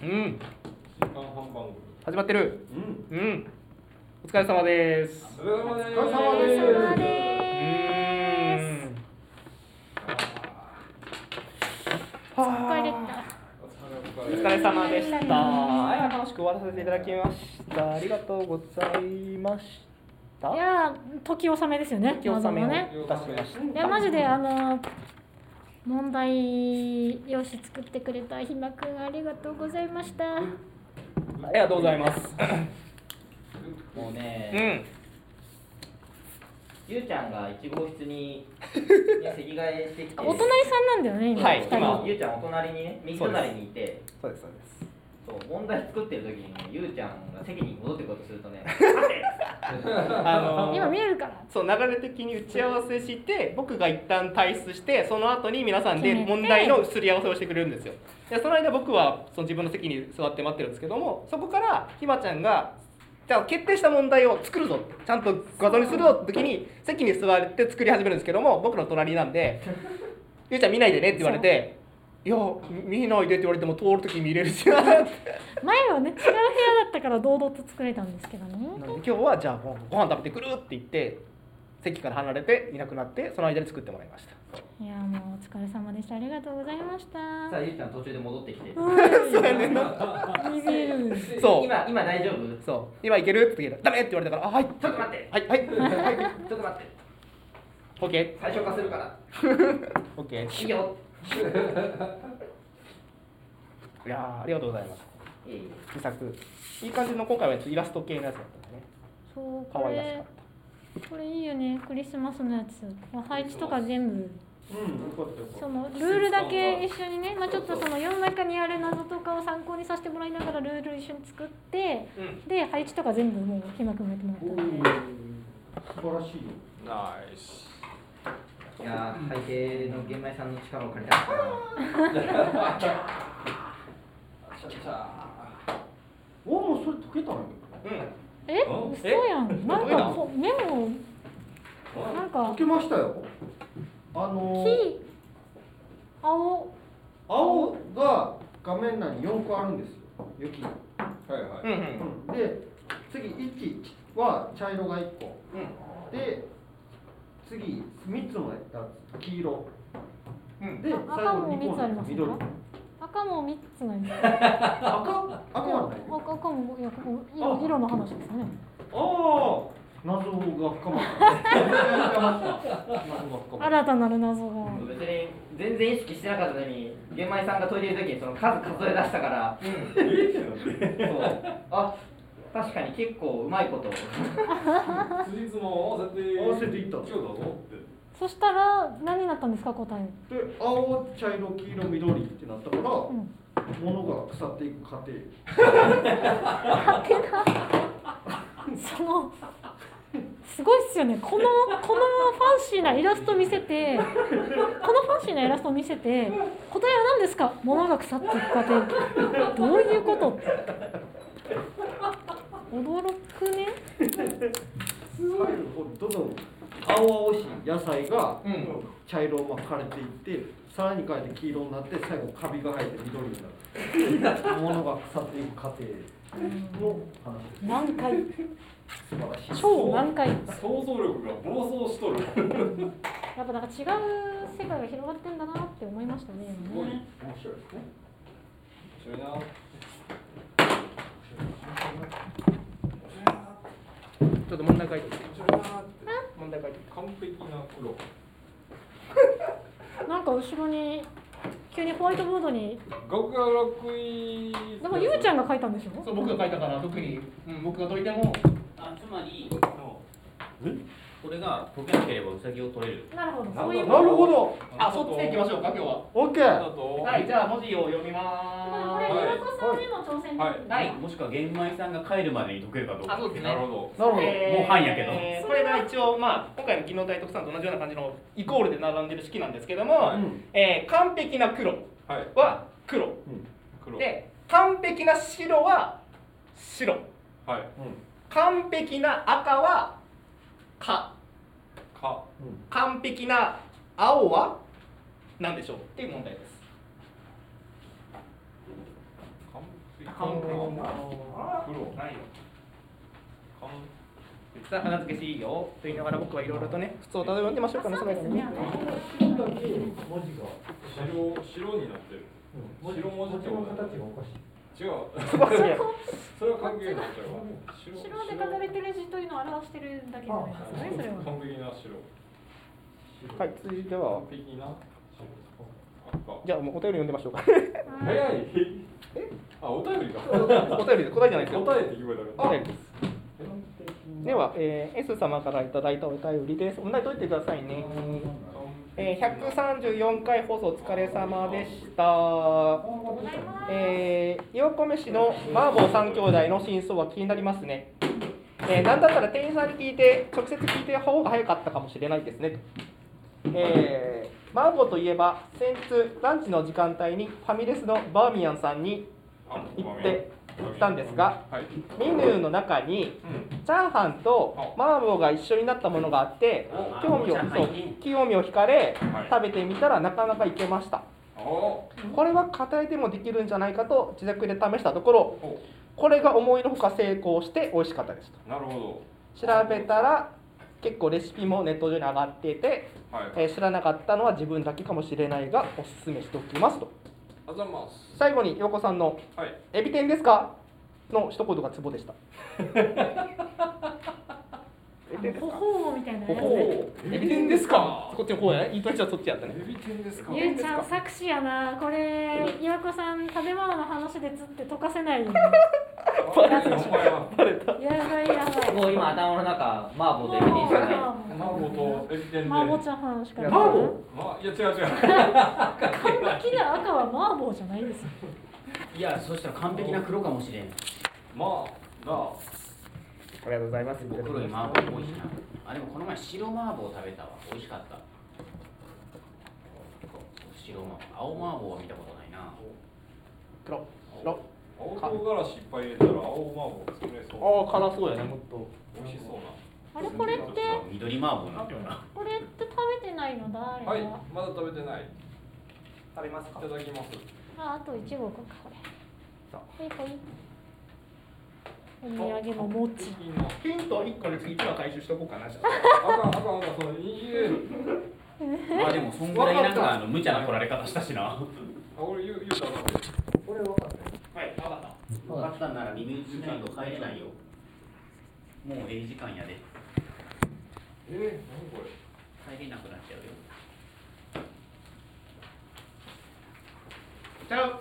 うん時間半番組始まってる。 うんうんお疲れ様です。 お疲れ様です。 お疲れ様ですは疲れあた。 お疲れ様でした。楽しく終わらせていただきました。ありがとうございました。 いや時納めですよね。 時納めをいね。 たしました。 いやマジで問題用紙作ってくれたひまくんありがとうございました。 ありがとうございます。 もうね、ゆうちゃんが1号室に、ね、席替えしてきて、 お隣さんなんだよね今。 はい二人今ゆうちゃんお隣にね、右隣にいて、 そうですそうです。 そう問題作ってる時にね、ゆうちゃんが席に戻ってこようとするとね、 今見えるから。 そう流れ的に打ち合わせして僕が一旦退出してその後に皆さんで決めて問題のすり合わせをしてくれるんですよ。でその間僕はその自分の席に座って待ってるんですけども、そこからひまちゃんがじゃあ決定した問題を作るぞちゃんと画像にするぞって時に席に座って作り始めるんですけども、僕の隣なんで「ゆうちゃん見ないでね」って言われて「いや見ないで」って言われても通る時見れるしなって前はね違う部屋だったから堂々と作れたんですけどね。 なので今日はじゃあもうご飯食べてくるって言って席から離れていなくなってその間に作ってもらいました。 いやもうお疲れ様でした。ありがとうございました。 さあゆうちゃん途中で戻ってきて、 そうやねんな。ビビる。 そう今大丈夫？ そう今いけるって言ったらダメって言われたから「あはいちょっと待って、 はいはいちょっと待って、 オッケ最初化するから、 ーオッケーいいよ。 いやーありがとうございます。 いいよ自作いい感じの今回はイラスト系のやつだったんでねそう可これ愛らしかった。 これいいよね。クリスマスのやつ。配置とか全部。 うん、よかったよかった。 そのルールだけ一緒にね、ちょっとその世の中にある謎とかを参考にさせてもらいながらルール一緒に作って、で配置とか全部もうひまくんがやってもらったんで。 素晴らしいよ。 ナイス。 いやー、大抵の玄米さんの力を借りたかったな。 おもうそれ溶けたのよ。 え、嘘やん。なんかメモなんか溶けましたよ。青が画面内に4個あるんですよ。雪。 はいはい。 で、次1は茶色が1個。で、次3つのやつ黄色。で、最赤も後2 3 個つあります緑。 か？赤も3つなんです。 赤はない。 赤もいや色の話ですね。 ああ、謎が深まった。 新たなる謎が。 別に全然意識してなかったのに、玄米さんがトイレいる時にその数数え出したから、そうあ、確かに結構うまいこと。 辻褄を合わせていった今日だぞって。 そしたら何になったんですか答え？ で、青、茶色、黄色、緑ってなったから、物が腐っていく過程。 そのすごいっすよね。このファンシーなイラスト見せて、答えは何ですか？物が腐っていく過程。どういうこと？驚くね。 最後どんどん青々しい野菜が茶色を巻かれていって、さらに変えて黄色になって最後カビが生えて緑になる。物が腐っていく過程の話です。 難解。 素晴らしい。 超難解。 想像力が暴走しとる。 やっぱなんか違う世界が広がってんだなって思いましたね。 すごい面白いですね。 面白いな。 ちょっと問題書いてみて。 面白いな。 問題書いて完璧な黒。 なんか後ろに急にホワイトボードに。 学学位。 でもゆうちゃんが書いたんでしょ？ そう僕が書いたから特に、僕が解いてもつまりこれが解けなければウサギを取れる。 なるほど。 なるほどそういうなるほど。 そっちで行きましょうか今日は。 オッケだー。 と。 はいじゃあ文字を読みこまれーす。 ひろこさんへの挑戦。 はいもしくは玄米さんが帰るまでに解けるかどうか。 そうですね。 なるほど。 なるほど。 もう半やけどこれが一応今回の技能体特産と同じような感じのイコールで並んでる式なんですけども、完璧な黒は黒、 黒。 で完璧な白は白、 はい。 完璧な赤はか、完璧な青は何でしょうっていう問題です。 完完璧黒ないよ。さあ花付けしいいよと言いながら僕はいろいろとね普通を読んでましょうかねその間にね。 白だけ文字が白になってる。白文字ってのこと形がおかしい。 違う。 すごいねそれは関係ないじゃん。 白で書かれてる字というのを表してるだけじゃないですかね、それは。 完璧な白。 はい続いては完璧な白。赤。 じゃあもうお便り読んでましょうか。 早い。あ、お便りか。 お便りで答えじゃないですよ。 答えって聞こえたから。 お便りです。では、S 様からいただいたお便りです。問題解いてくださいね。134回放送お疲れ様でした。岩込市の麻婆三兄弟の真相は気になりますね。なんだったら店員さんに聞いて、直接聞いて方が早かったかもしれないですね。麻婆といえば、先日ランチの時間帯にファミレスのバーミヤンさんに行ってたんですが、 はい。 メニューの中にチャーハンと麻婆が一緒になったものがあって興味を惹かれ食べてみたらなかなかいけました。 おこれは家庭でもできるんじゃないかと自宅で試したところこれが思いのほか成功して美味しかったですと。 なるほ調べたら結構レシピもネット上に上がっていて、 ど。はい。 知らなかったのは自分だけかもしれないがおすすめしておきますと。 ありがとうございます。 最後に陽子さんのはい。 エビ天ですかの一言がツボでした。エビ天ですほかほーみたいなやつほほエビ天ですかこっちの方やね。いいとちはそっちやったね。 エビ天ですか。 ゆうちゃん作詞やな。これ岩子さん食べ物の話でつって溶かせないよ。 バレた。お前は。 バレた。 やばいやばい。 もう今頭の中麻婆とエビ天しかない。 麻婆とエビ天で。 麻婆チャーハンしかない。 麻婆いや違う違う。 完璧な赤は麻婆じゃないですよ。 いや、そしたら完璧な黒かもしれん。 まあなあ。 ありがとうございます。 黒い麻婆多いしな。あ、でもこの前白麻婆食べたわ。美味しかった。白麻婆。青麻婆は見たことないな。 黒。 青唐辛子いっぱい入れたら青麻婆作れそう。 ああ、辛そうやね、もっと。 美味しそうな。 あれこれって緑麻婆になってるな。 これって食べてないのだあれは。 はい。まだ食べてない。い食べますかただきます。 あと1号かこれ。 さはいはい。お土産の餅。 いいな。 ヒント1個で次1話回収しとこうかな。じゃあかんその入れる。 まあでもそんぐらいなんか無茶な取られ方したしな。 あ、俺言うたら。 これ分かった。 あはい、分かった。 分かったんならリミューしないと帰れないよ。もうええ時間やで。 何これ。 帰れなくなっちゃうよ。 ちゃう。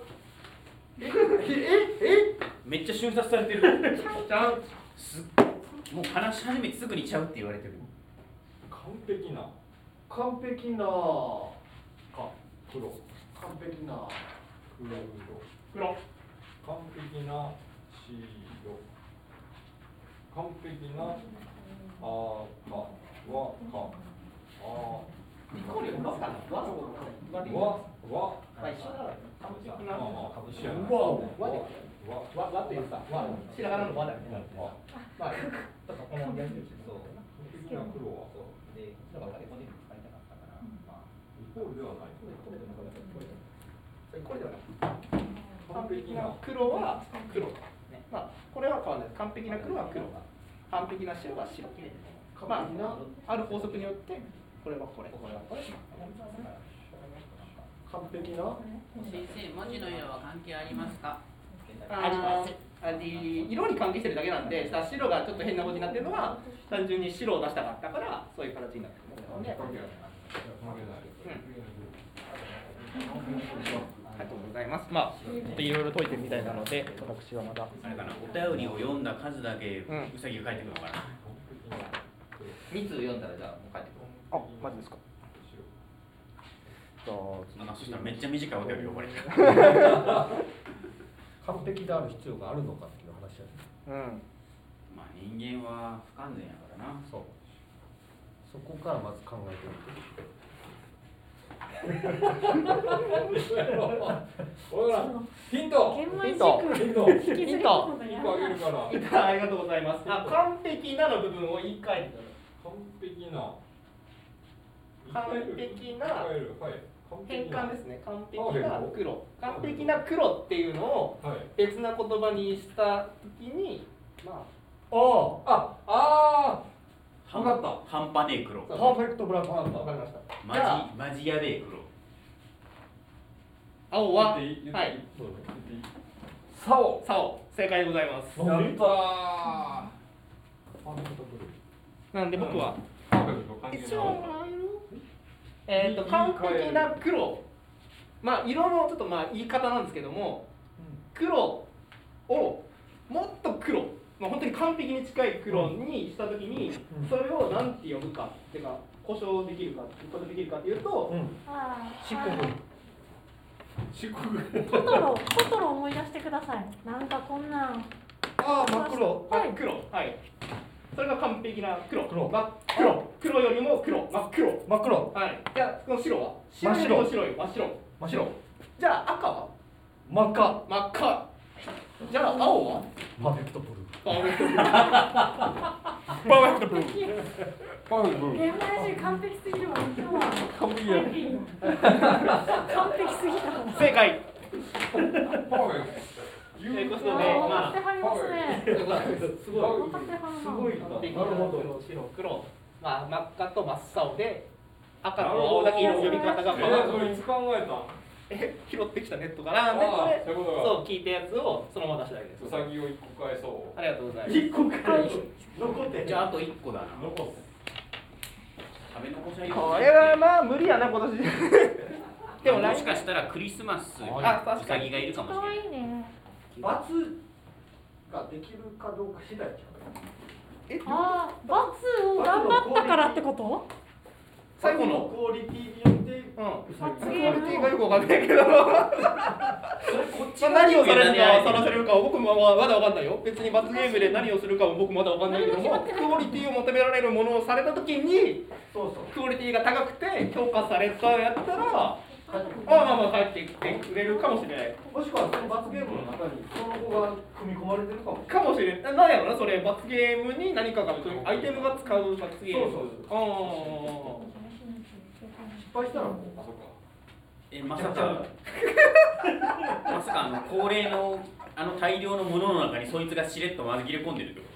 めっちゃ瞬殺されてる。 ちゃう。 もう話し始めてすぐにちゃうって言われてる。 完璧な。 完璧な黒。 完璧な黒。 完璧な白。完璧な赤はか。 イコールわかんない。わわはい。完璧な。わっていうさ、ひらがなのわだよね。まあ、ちょっとこのやりとりしてそう。 完璧な黒はで、だからここで使いたかったから、まあ、 イコールではない。 これではない。完璧な黒は黒。ね、まあ、これは変わらない。完璧な黒は黒。完璧な白は白。まあ、ある法則によって、これはこれ、これはこれ。 完璧な先生、文字の色は関係ありますか？ あります。色に関係してるだけなんで、さ白がちょっと変な文字になってるのは単純に白を出したかったからそういう形になってるので。ありがとうございます。まあちょっといろいろ解いてみたいなので、私はまだあれかな、お便りを読んだ数だけうさぎが帰ってくるのかな。 2通読んだらじゃあもう帰ってくる。あ、マジですか。じゃあなんかそしたらめっちゃ短いお便りよこれ。 完璧である必要があるのかっていう話だね。 まあ人間は不完全やからな。 そう。そこからまず考えてみて。 ほら、ヒント。 玄米ヒント軸ヒント。 引きずり込むのヒンやトあげるから。 ありがとうございます。あ、完璧なの部分を言い換えてください。 完璧な。 完璧なはい。 変換ですね。完璧な黒。完璧な黒っていうのをはい。 別な言葉にした時に、まあわかった。 半端ねえ黒。 あ、パーフェクトブラック。 あ、わかりました。じゃあマジやべえ黒。 青は、 言っていいはい、 そう言っていいサオ。 青、正解でございます。 やったー。パーフェクトブルー。 なんで僕は、 パーフェクト関係ない。 一応完璧な黒、まあ色のちょっとまあ言い方なんですけども、黒をもっと黒、まあ本当に完璧に近い黒にしたときに、それをなんて呼ぶかっていうか故障できるかっていうと、 漆黒。 漆黒。 トトロ思い出してください。なんかこんなんああ、真っ黒。 はい黒、はい。それが完璧な黒。 黒真っ黒。黒よりも黒。真っ黒。 真っ黒。 はい。じゃあこの白は？ 真っ白白よりも白い。真っ白。 真っ白。 じゃあ赤は？ 真っ赤。 真っ赤。じゃあ青は？ パーフェクトブルー。 パーフェクトブルー。パーフェクトブルー。 パーフェクトブルー。 ゲーム配信完璧すぎるわ。今日は完璧や。 完璧すぎた。 正解。 パーフェクト。 ということで、 分かってはりますね。 すごい。 分かってはるな。 すごいな。 完璧なるほど。 白黒。まあ真っ赤と真っ青で赤と青だけ色の呼び方が変わる。 それいつ考えたん？ 拾ってきたネットからでこれそういうことか。 そう聞いたやつをそのまま出しただけです。 ウサギを一個返そう。 ありがとうございます。 一個かい。残って。 じゃああと1個だな。 残す。 食べ残しはいいこれはまあ無理やな今年。でももしかしたらクリスマスにウあ確かにサギがいるかもし可れない。 愛いね。 罰ができるかどうか次第じゃん。 ああ、罰を頑張ったからってこと？ 最後のクオリティによってクオリティがよくわかんないけど何をされるかさらされるかは僕もまだわかんないよ。別に罰ゲームで何をするかも僕まだわかんないけども、クオリティを求められるものをされた時にそうそう。 クオリティが高くて評価されたやったらまあ帰ってきてくれるかもしれないもしくはその罰ゲームの中にその子が組み込まれてるかも。 かもしれない。なんやろなそれ罰ゲームに何かがアイテムが使う罰ゲーム。 そう失敗したらもう。 あ、そっか。 まさかまさか恒例の大量のものの中にそいつがしれっと紛れ込んでるってこ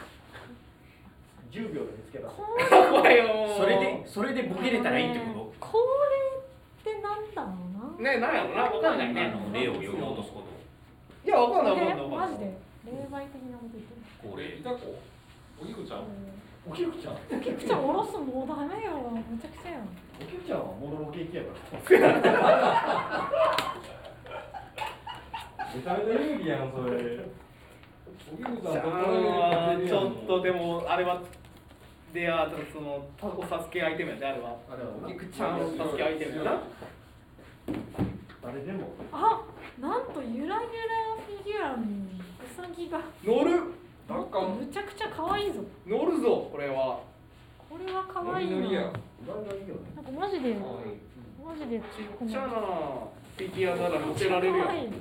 10秒で見つけた。 怖いよと？それでボケれたらいいってここれってなんだろうな。 ねなんやろなわかんないと？ ね。 例を呼び落とすこと。 いやわかんないわかんないわかんない。 マジで霊媒的なこと言ってる。 恒例いた子？おぎくちゃん？ おきくちゃん。 おきくちゃんおろすもうダメよ。めちゃくちゃよ。 おきくちゃんはモノロケーキやから。 めちゃめちゃ有利やん、それ。おぎくちゃんどこでちょっとでもあれはでそのタコサスケアイテムやであれは。 あれはなおきくちゃんのサスケアイテムやな。 誰でも。 あ、なんとゆらゆらフィギュアにウサギが乗るなんかむちゃくちゃ可愛いぞ。 乗るぞこれは。 これは可愛いな。 ノリノリや。 なんかいいよね。 なんかマジでマジでちっちゃなフィギュアなら乗せられるよ。 可愛い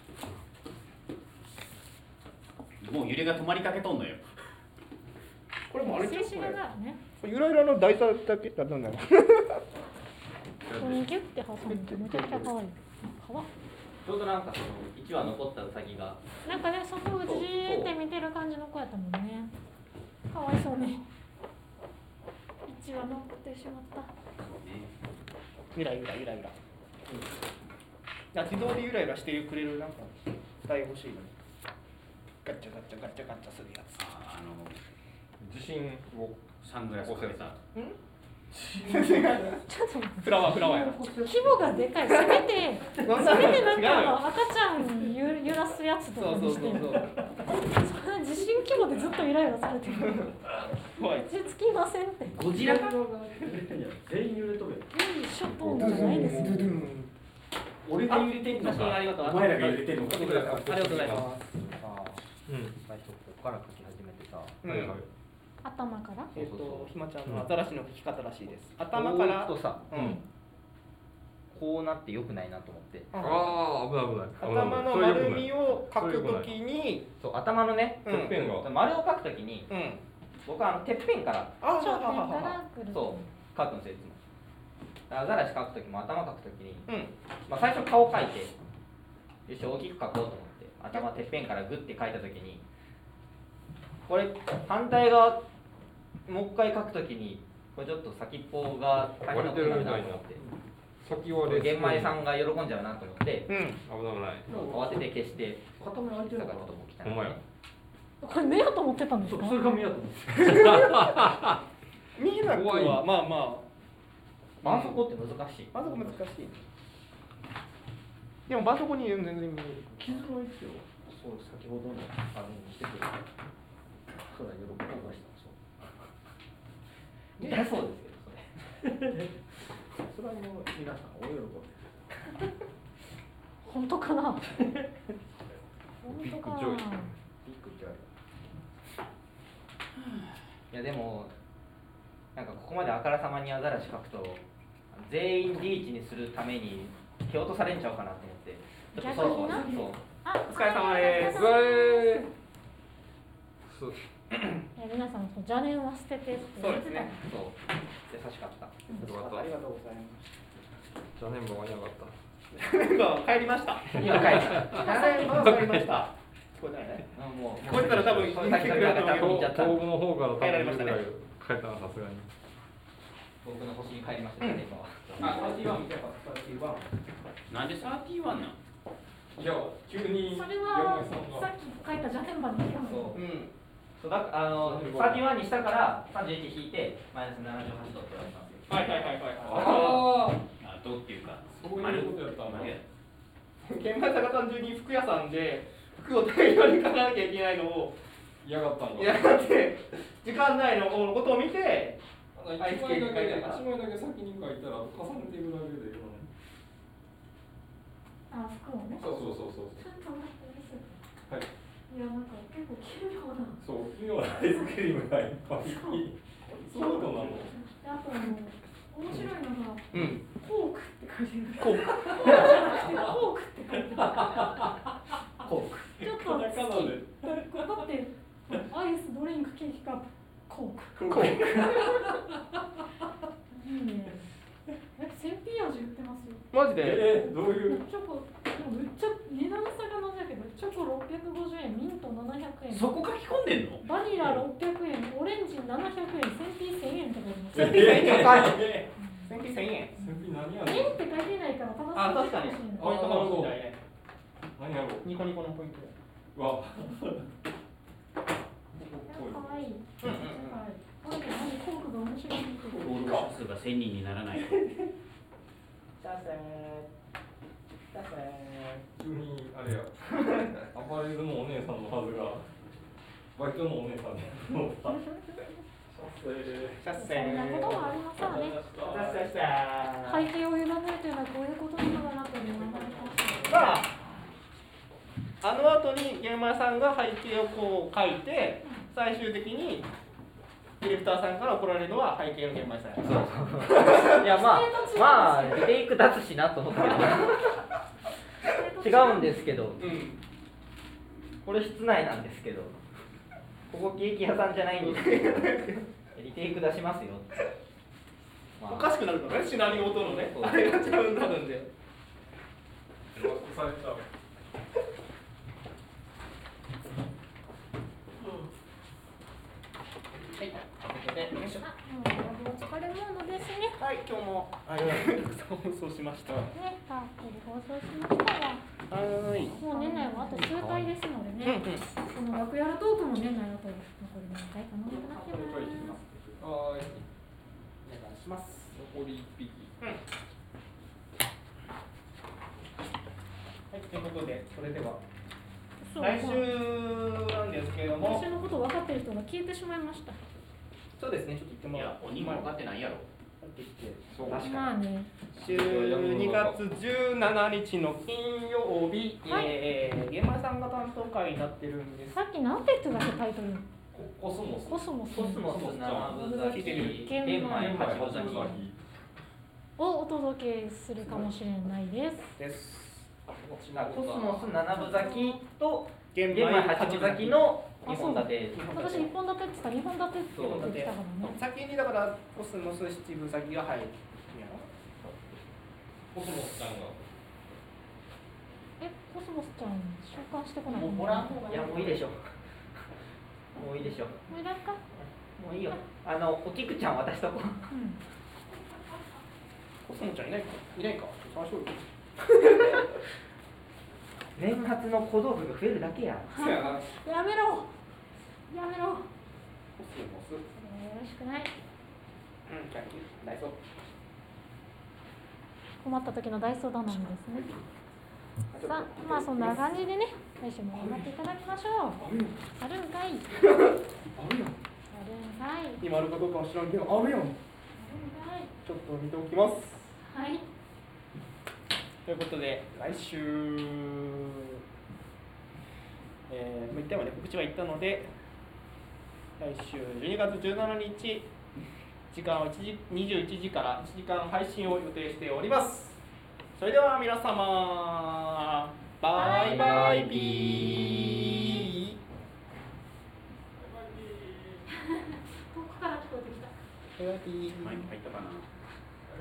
もう揺れが止まりかけとんのよ。 これもあれちゃう静止画だよね。 これゆらゆらの台座だけだったんだよ。 ここにギュッて挟むとめちゃくちゃ可愛い。かわちょうどなんかその1羽残ったウサギがなんかね、そこをじーって見てる感じの子やったもんね。かわいそうね。一羽残ってしまった。 ゆらゆらゆらゆら。自動でゆらゆらしてくれるなんか台欲しいのに。ガチャガチャガチャガチャするやつ。 自信を。 サングラスかけた。 ちょっと待ってフラワーやな。 規模がでかい。せめてなんか赤ちゃん揺らすやつとかにして。そんな地震規模でずっとゆらゆらされてる。 怖い。 落ち着きませんって。 ゴジラか？ 全員揺れとる。 ショットじゃないですよ。 俺が揺れてんのか？ ありがとう。 お前らが揺れてんのか？ ありがとうございます。 最初ここから書き始めてさ、 頭から。 ひまちゃんのアザラシの書き方らしいです。頭から。 こう行くとさ、 うん。 こうなって良くないなと思って、 ああ、危ない危ない。 頭の丸みを書くときに。 そう頭のね、 うんてっぺんが。 丸を書くときにうん。 僕はてっぺんからあ頂点から来る。 そう書くんですよいつも。 アザラシ描くときも頭描くときに、 うんまあ、最初顔描いてよし大きく描こうと思って頭てっぺんからグッて描いたときにこれ反対側もう一回描くときにこれちょっと先っぽが大変なことになるなと思って先はレ玄米さんが喜んじゃうなと思ってうん危ない慌てて消して塊開いてるのかだからちょっともう汚いほんまやこれ目やと思ってたんですか？ それが見やと思って見えなくはまあま絆創膏って難しいあそこ難しいでも絆創膏に全然見える傷の位置をそう先ほどのあれにしてくれたそら喜びましたそう痛そうですけどそれそれはもう皆さんお喜び本当かな？本当かな？ ビッグジョイビッグジョイいやでもなんかここまであからさまにアザラシ描くと全員リーチにするために蹴落とされんちゃうかなと思ってちょっとそろそろ逆になそうあ、 お疲れ様ですうわーそういや皆さんそう邪念は捨ててってそうですねそう優しかったありがとうございますじゃあメンバーはいなかったメンバー帰りました今帰ったメンバー帰りました聞こえてないねもうこいつら多分さっきから多分見ちゃった東部の方から多分帰られましたね帰ったなさすがに僕の星に帰りましたね今はあ、31見てた31 なんで31なん？ いや急にそれはさっき書いた邪念版に違うの。 そううんそうだ31にしたから31引いてマイナス78度って言われたんですよはいはいはいはいああ、どうっていうか、 そういうことやったんだ丸や玄米さんが単純に服屋さんで服を大量に買わなきゃいけないのを嫌がったんだやって時間内のことを見て 1枚だけ先に書いたら重ねてるだけであ、服をね。 そうそうそうそうちょっと待ってです。 はいいやなんか結構奇妙な。 そう奇妙なアイスクリームがいっぱいそうなのあと面白いのがうんコークって書いてる。 こうコークって書いてる。 コークちょっとカタカナでだってアイスドリンクケーキカップコーク。 こういいね。1000ピー味売ってますよ。 マジでどういうチョコ、めっちゃ値段差がなんだけど、チョコ650円、ミント700円。 そこ書き込んでんの？ バニラ600円、オレンジ700円、1000ピー1000円とか言います。 1000ピー1000円1000ピー1000円先輩何や円って書いてないから正しいあ、確かにポイントかもしれないね何やろうニコニコのポイントうわかわいい。 うんうんうんはい。これで何コークが面白いって言って登録者数が1000人にならない。 急にあれやアパレルのお姉さんのはずがバイトのお姉さんでシャッセそんなこともありますわね。背景を委ねるというのはこういうことなのだなというのが分かりました。 まああの後にゲーマーさんが背景をこう書いて最終的にディレクターさんから怒られるのは背景のゲーマーさんやいやまあリテイク出すしなと思ったけど違うんですけどうんこれ室内なんですけどここケーキ屋さんじゃないんですけどリテイク出しますよって、まあおかしくなるからねシナリオとのねそうあれが違うんなるんでされたはいよいしょお疲れ様ですね。 はい今日もたくさん放送しましたはね、たっぷり放送しましたが、 ーいもう年内はあと数回ですのでね、この楽屋トークも年内あと残り何回かなとなってます。 はーいお願いします残り1匹はいということでそれではそう来週なんですけれども来週のこと分かってる人が消えてしまいました。 そうですねちょっと言ってもらいや、鬼も分かってないやろ。 そう確かにまあね、 12月17日の金曜日、 はいゲーマーさんが担当会になってるんです。 さっきなんて言ってたっけタイトル。 コスモスコスモスコスモス7分咲き玄米8分咲きをお届けするかもしれないです。 です。 コスモス7分咲きと玄玄米8分咲きの2 あ、そうだ。 本立て私1本立てって言ったら2本立てって言ってたからね。 先にだからコスモス7分先が入るんやろ。 コスモスちゃんがえ、コスモスちゃん召喚してこない。 もうおらん方がいい。 いやもういいでしょもういいでしょもういらんか。 もういいよおきくちゃん渡しとこううん。 コスモちゃんいないか探しとる年末の小道具が増えるだけやそうやなやめろ。やめろ。 コスモスよろしくない。 うんキャンキューダイソー困った時の大相談なんですね。さあ、まあそんな感じでね、来週も頑張っていただきましょう。あるんかい。あるんかい。 今あるかどうかは知らんけどあるやんあるんかい。 ちょっと見ておきますはい。 ということで来週一回まで告知は言ったので来週12月17日時間は21時から1時間配信を予定しております。それでは皆様バイバイビー遠くから聞こえてきた。 バイバイビーマイク入ったかな。